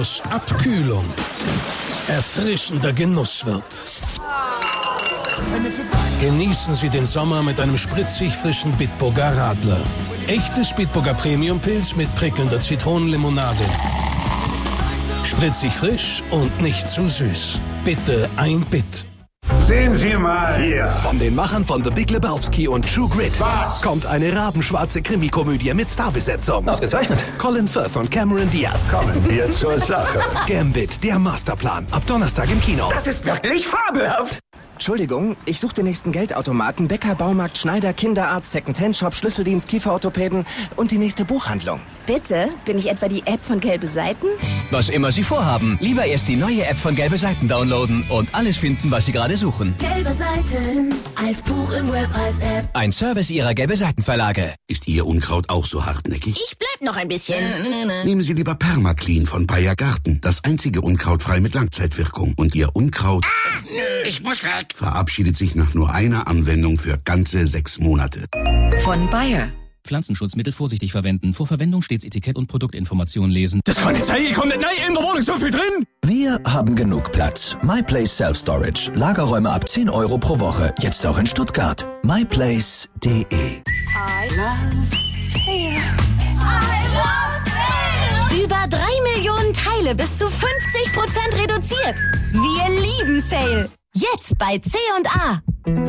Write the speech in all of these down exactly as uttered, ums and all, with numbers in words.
aus Abkühlung erfrischender Genuss wird. Genießen Sie den Sommer mit einem spritzig frischen Bitburger Radler. Echtes Bitburger Premium-Pilz mit prickelnder Zitronenlimonade. Spritzig frisch und nicht zu süß. Bitte ein Bit. Sehen Sie mal hier. Von den Machern von The Big Lebowski und True Grit Was? kommt eine rabenschwarze Krimikomödie mit Starbesetzung. Ausgezeichnet. Colin Firth und Cameron Diaz. Kommen wir zur Sache. Gambit, der Masterplan. Ab Donnerstag im Kino. Das ist wirklich fabelhaft. Entschuldigung, ich suche den nächsten Geldautomaten, Bäcker, Baumarkt, Schneider, Kinderarzt, Second-Hand-Shop, Schlüsseldienst, Kieferorthopäden und die nächste Buchhandlung. Bitte? Bin ich etwa die App von Gelbe Seiten? Was immer Sie vorhaben, lieber erst die neue App von Gelbe Seiten downloaden und alles finden, was Sie gerade suchen. Gelbe Seiten, als Buch im Web, als App. Ein Service Ihrer Gelbe Seiten Verlage. Ist Ihr Unkraut auch so hartnäckig? Ich bleib noch ein bisschen. Nehmen Sie lieber Permaclean von Bayer Garten. Das einzige Unkrautfrei mit Langzeitwirkung. Und Ihr Unkraut Ah, nö, ich muss weg. verabschiedet sich nach nur einer Anwendung für ganze sechs Monate. Von Bayer. Pflanzenschutzmittel vorsichtig verwenden. Vor Verwendung stets Etikett und Produktinformationen lesen. Das kann nicht sein, ich komme nicht rein, in der Wohnung so viel drin. Wir haben genug Platz. MyPlace Self-Storage. Lagerräume ab zehn Euro pro Woche. Jetzt auch in Stuttgart. myplace punkt de. I love sale. I love sale. Über drei Millionen Teile bis zu fünfzig Prozent reduziert. Wir lieben Sale. Jetzt bei C und A.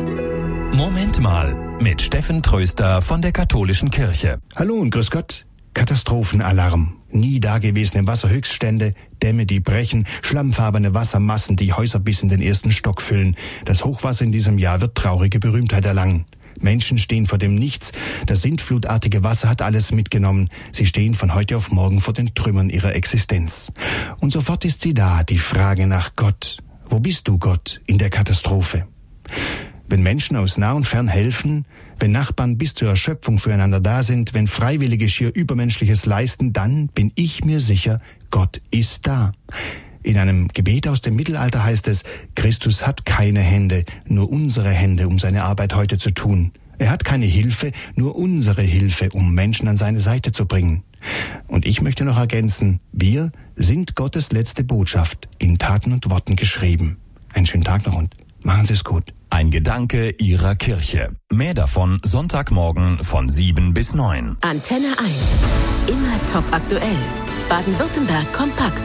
Moment mal, mit Steffen Tröster von der Katholischen Kirche. Hallo und grüß Gott. Katastrophenalarm. Nie dagewesene Wasserhöchststände, Dämme, die brechen, schlammfarbene Wassermassen, die Häuser bis in den ersten Stock füllen. Das Hochwasser in diesem Jahr wird traurige Berühmtheit erlangen. Menschen stehen vor dem Nichts. Das sintflutartige Wasser hat alles mitgenommen. Sie stehen von heute auf morgen vor den Trümmern ihrer Existenz. Und sofort ist sie da, die Frage nach Gott. Wo bist du, Gott, in der Katastrophe? Wenn Menschen aus nah und fern helfen, wenn Nachbarn bis zur Erschöpfung füreinander da sind, wenn Freiwillige schier Übermenschliches leisten, dann bin ich mir sicher, Gott ist da. In einem Gebet aus dem Mittelalter heißt es, Christus hat keine Hände, nur unsere Hände, um seine Arbeit heute zu tun. Er hat keine Hilfe, nur unsere Hilfe, um Menschen an seine Seite zu bringen. Und ich möchte noch ergänzen, wir sind Gottes letzte Botschaft, in Taten und Worten geschrieben. Einen schönen Tag noch und machen Sie es gut. Ein Gedanke Ihrer Kirche. Mehr davon Sonntagmorgen von sieben bis neun. Antenne eins. Immer top aktuell. Baden-Württemberg kompakt.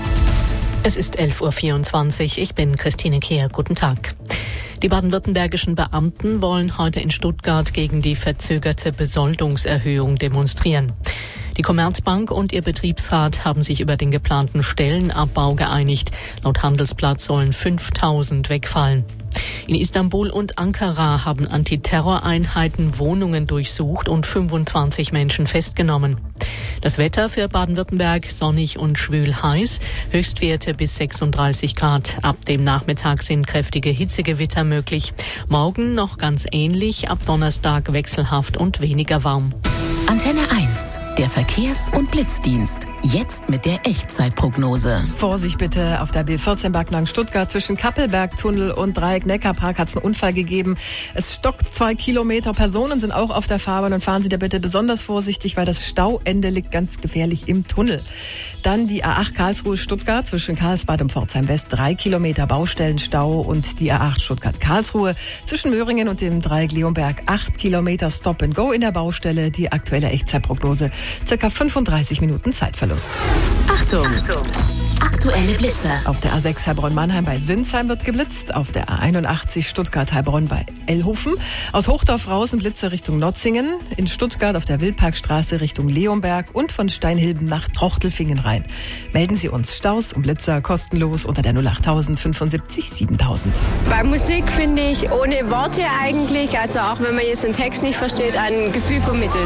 Es ist elf Uhr vierundzwanzig. Ich bin Christine Kehr. Guten Tag. Die baden-württembergischen Beamten wollen heute in Stuttgart gegen die verzögerte Besoldungserhöhung demonstrieren. Die Commerzbank und ihr Betriebsrat haben sich über den geplanten Stellenabbau geeinigt. Laut Handelsblatt sollen fünftausend wegfallen. In Istanbul und Ankara haben Antiterroreinheiten Wohnungen durchsucht und fünfundzwanzig Menschen festgenommen. Das Wetter für Baden-Württemberg sonnig und schwül heiß, Höchstwerte bis sechsunddreißig Grad. Ab dem Nachmittag sind kräftige Hitzegewitter möglich. Morgen noch ganz ähnlich, ab Donnerstag wechselhaft und weniger warm. Antenne eins. Der Verkehrs- und Blitzdienst. Jetzt mit der Echtzeitprognose. Vorsicht bitte, auf der B vierzehn Backnang Stuttgart zwischen Kappelbergtunnel und Dreieck-Neckarpark hat es einen Unfall gegeben. Es stockt zwei Kilometer. Personen sind auch auf der Fahrbahn und fahren Sie da bitte besonders vorsichtig, weil das Stauende liegt ganz gefährlich im Tunnel. Dann die A acht Karlsruhe-Stuttgart zwischen Karlsbad und Pforzheim West. Drei Kilometer Baustellenstau und die A acht Stuttgart-Karlsruhe zwischen Möhringen und dem Dreieck Leonberg. Acht Kilometer Stop and Go in der Baustelle. Die aktuelle Echtzeitprognose. Circa fünfunddreißig Minuten Zeitverlust. Achtung! Achtung. Aktuelle Blitze. Auf der A sechs Heilbronn-Mannheim bei Sinsheim wird geblitzt. Auf der A einundachtzig Stuttgart-Heilbronn bei Ellhofen. Aus Hochdorf raus sind Blitze Richtung Notzingen. In Stuttgart auf der Wildparkstraße Richtung Leonberg und von Steinhilben nach Trochtelfingen rein. Melden Sie uns Staus und Blitzer kostenlos unter der null acht null fünfundsiebzig siebentausend. Bei Musik finde ich ohne Worte eigentlich, also auch wenn man jetzt den Text nicht versteht, ein Gefühl vermittelt.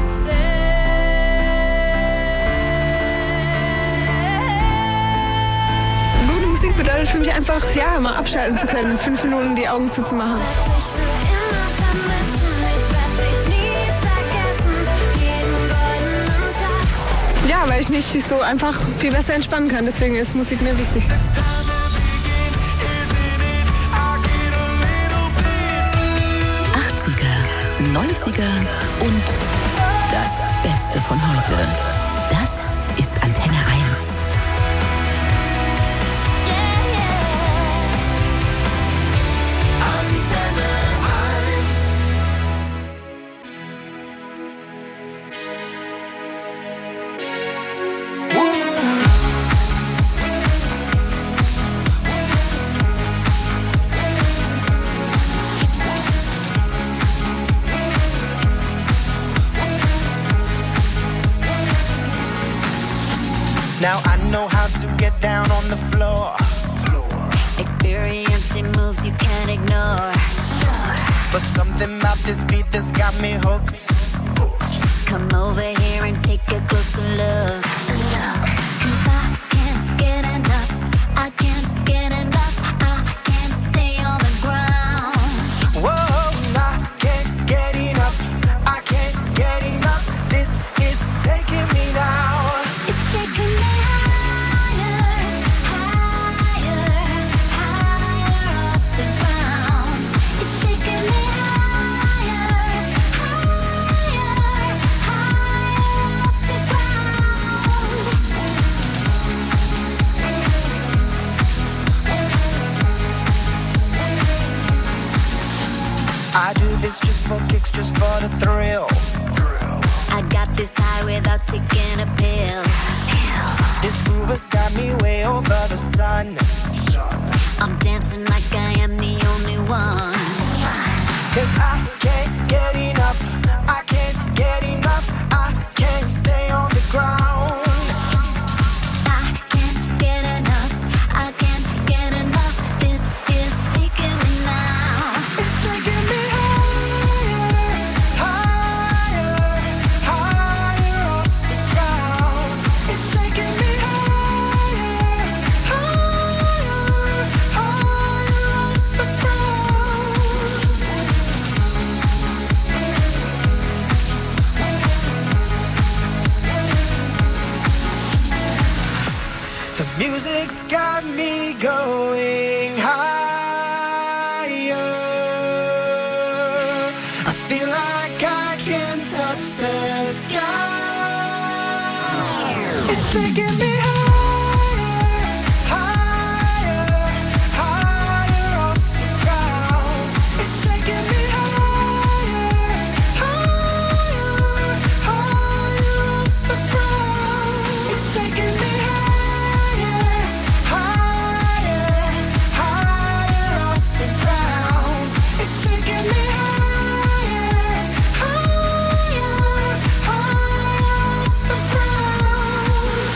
Musik bedeutet für mich einfach, ja, mal abschalten zu können, fünf Minuten die Augen zuzumachen. Ja, weil ich mich so einfach viel besser entspannen kann, deswegen ist Musik mir wichtig. achtziger, neunziger und das Beste von heute. Das ist Antenne eins. Now I know how to get down on the floor. Experiencing moves you can't ignore. But something about this beat that's got me hooked. Come over here and take a closer look. Cause I can't get enough. I can't get enough. I can't stay on the ground. Whoa, I can't get enough. I can't get enough. This is taking me now. It's taking me higher, higher, higher off the ground. It's taking me higher, higher, higher off the ground. I do this just for kicks, just for the thrill. I got this high without taking a pill. This groove has got me way over the sun. I'm dancing like I am the only one. Cause I can't get enough. I can't get enough. I can't stay on the ground. I can't get enough. I can't get enough. This is taking me now. It's taking me higher, higher, higher off the ground. It's taking me higher, higher, higher off the ground. The music's got me going higher. I feel like I can touch the sky. It's taking me higher, higher, higher off the ground. It's taking me higher, higher, higher off the ground. It's taking me higher, higher, higher off the ground. It's taking me higher, higher, higher off the ground.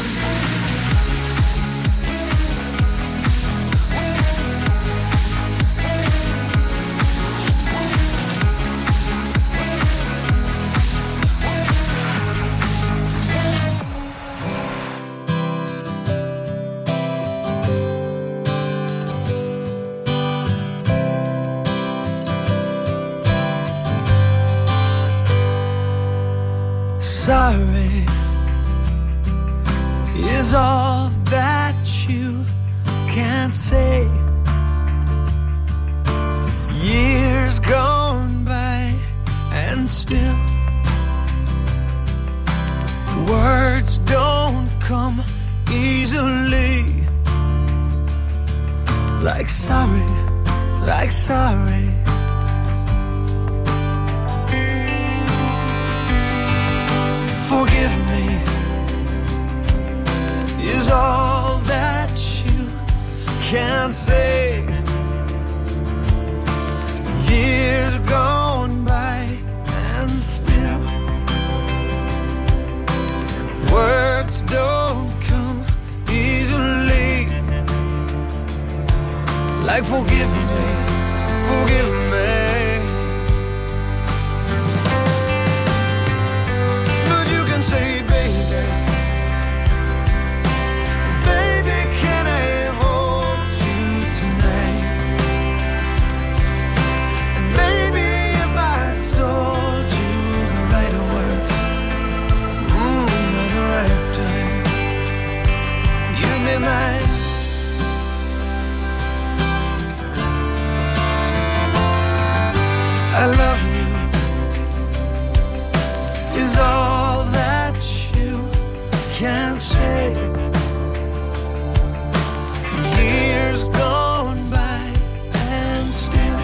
Sorry is all that you can say. Years gone by and still words don't come easily. Like sorry, like sorry. Forgive me is all that you can say. Years gone by and still words don't come easily. Like forgive me, forgive me. Say, baby, baby, can I hold you tonight? And maybe if I told you the right words, mm, at the right time, you'd be mine. I love you is all that can't say. Years gone by and still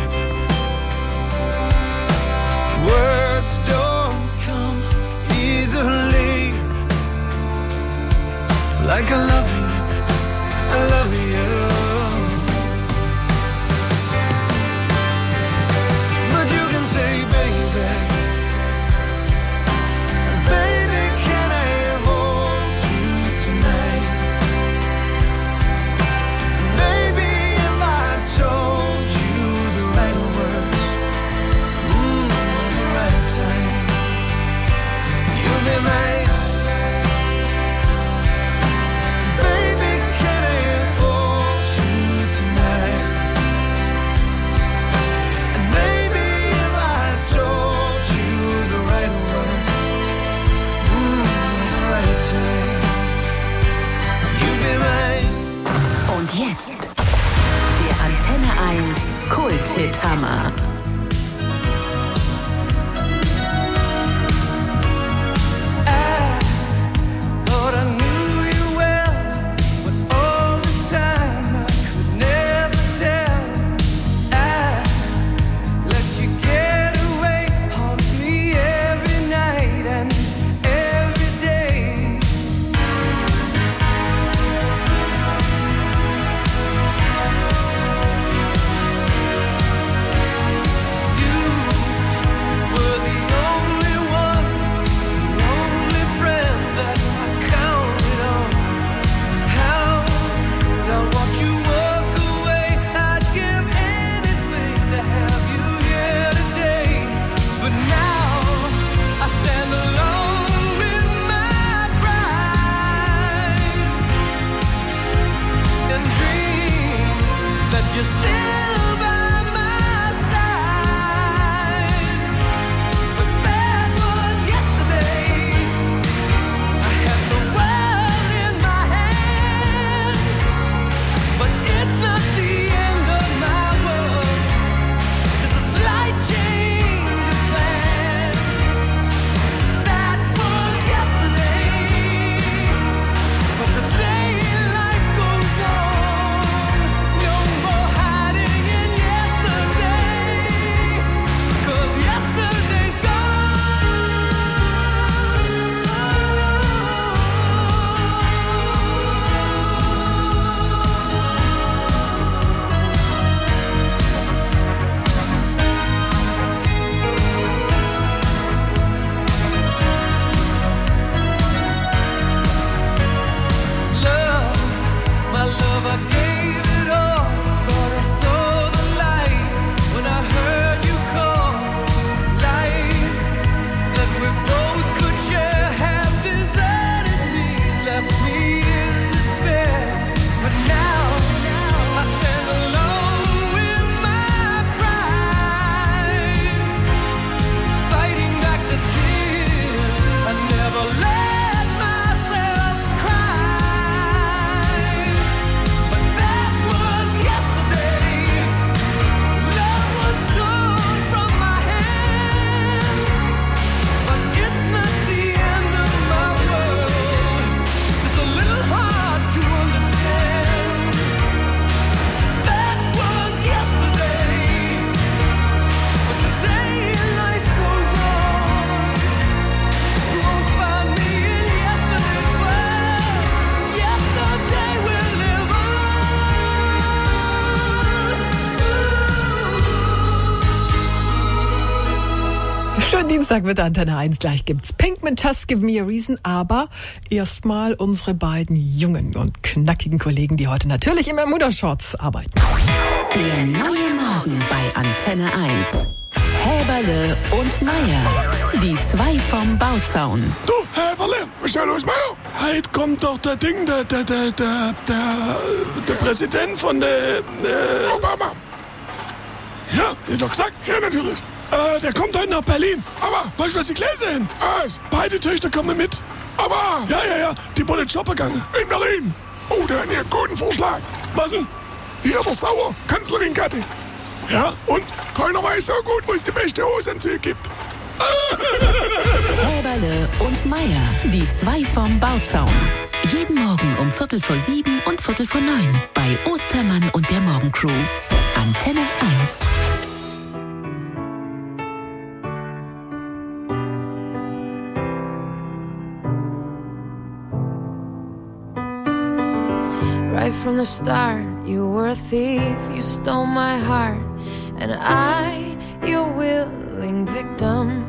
words don't come easily. Like I love you, I love you. But you can say Hit-Hammer. Dienstag mit Antenne eins. Gleich gibt's Pink mit Just Give Me a Reason. Aber erstmal unsere beiden jungen und knackigen Kollegen, die heute natürlich im Bermuda-Shorts arbeiten. Der neue Morgen bei Antenne eins. Häberle und Meier. Die zwei vom Bauzaun. Du, Häberle, was ist da los, Meier? Heute kommt doch der Ding, der, der, der, der, der, der Präsident von der, äh, Obama. Ja, ich hab doch gesagt. Ja, natürlich. Äh, der kommt heute nach Berlin. Aber, weißt du, was ich gelesen habe? Was? Beide Töchter kommen mit. Aber? Ja, ja, ja, die wollen shoppen gegangen. In Berlin. Oh, der hat einen guten Vorschlag. Was denn? Hier, der Sauer, Kanzlerin Katte. Ja, und keiner weiß so gut, wo es die beste Hosenanzüge gibt. Häberle und Meier, die zwei vom Bauzaun. Jeden Morgen um Viertel vor sieben und Viertel vor neun bei Ostermann und der Morgencrew. Antenne eins. Right from the start, you were a thief, you stole my heart, and I, your willing victim.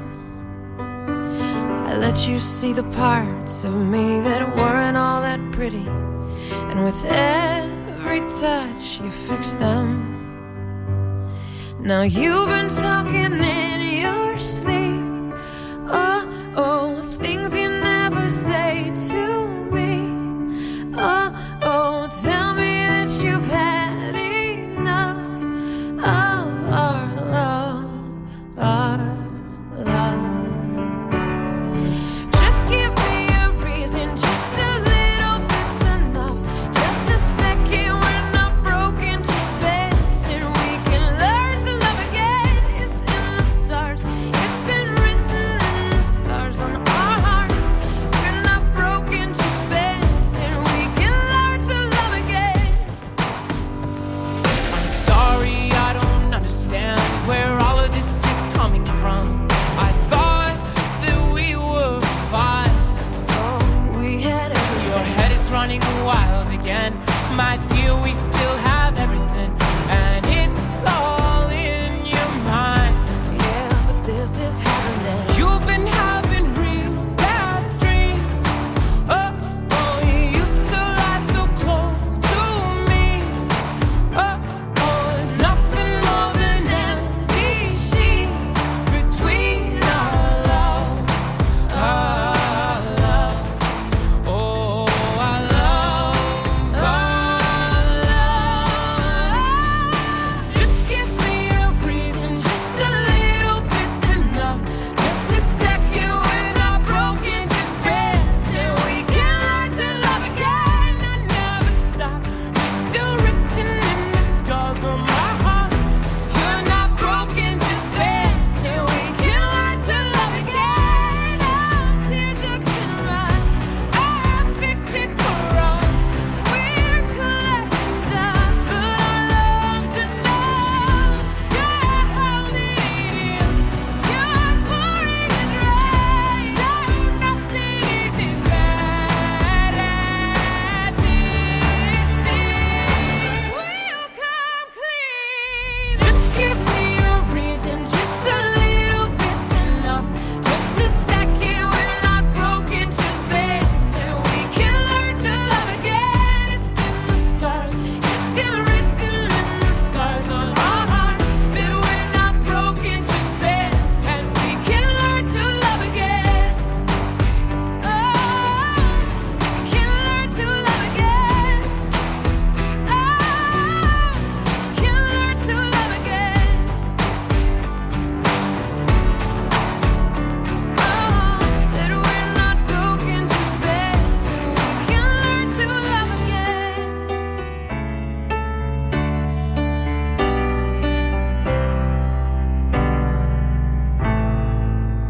I let you see the parts of me that weren't all that pretty, and with every touch you fixed them. Now you've been talking in your sleep, oh, oh, things you never say to me, oh, oh, tell me that you've had enough of our love, our love. Just give me a reason, just a little bit's enough. Just a second, we're not broken, just bends, and we can learn to skip